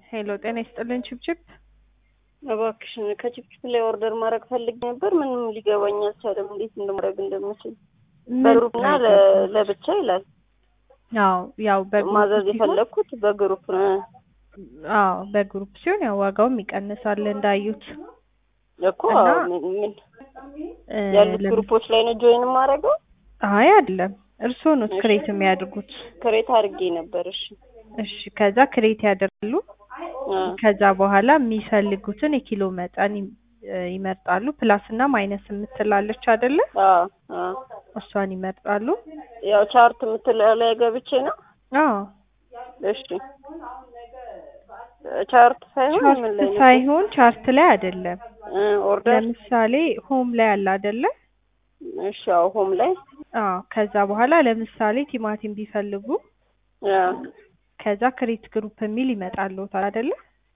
ሄሎ ጤና ይስጥልን ችብችብ። እባክሽን ከችፕችፕ ላይ ኦርደር ማድረግ ፈልጌ ነበር። ምንም ሊገባኝ አልቻለም እንዴት እንደማድረግ እንደምችል። በግሩፕና ለብቻ ይላል። ያው በግሩፕ ማዘዝ የፈለኩት በግሩፕ ነው። በግሩፕ ሲሆን ያው ዋጋውም ይቀንሳል እንዳዩት እኮ ምን ያሉት ግሩፖች ላይ ነው ጆይን ማድረገው? አይ አይደለም፣ እርስዎ ነው ክሬት የሚያደርጉት። ክሬት አድርጌ ነበር። እሺ ከዛ ክሬት ያደርጋሉ። ከዛ በኋላ የሚፈልጉትን የኪሎ መጠን ይመርጣሉ። ፕላስ እና ማይነስ የምትላለች አይደለ? እሷን ይመርጣሉ። ያው ቻርት የምትለው ላይ ገብቼ ነው። እሺ ቻርት ሳይሆን ቻርት ላይ አይደለም። ኦርደር ለምሳሌ ሆም ላይ አለ አይደለ? እሺ ሆም ላይ ከዛ በኋላ ለምሳሌ ቲማቲም ቢፈልጉ ከዛ ክሬት ግሩፕ የሚል ይመጣልዎታል አይደለ?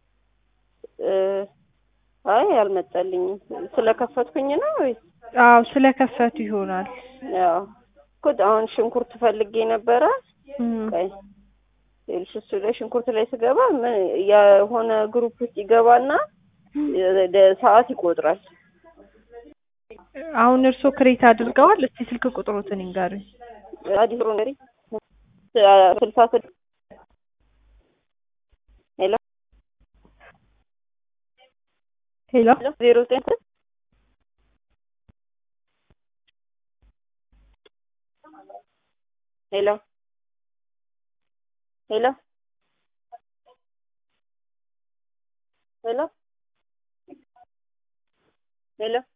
አይ አልመጣልኝም። ስለከፈትኩኝ ነው ወይስ? ስለከፈቱ ይሆናል። አሁን ሽንኩርት ፈልጌ ነበረ። እሱ ላይ ሽንኩርት ላይ ስገባ የሆነ ግሩፕ ውስጥ ይገባና ሰዓት ይቆጥራል። አሁን እርስዎ ክሬት አድርገዋል? እስቲ ስልክ ቁጥሮትን ይንገሩኝ። አዲስ ሮነሪ 66 ሄሎ 09 ሄሎ ሄሎ ሄሎ ሄሎ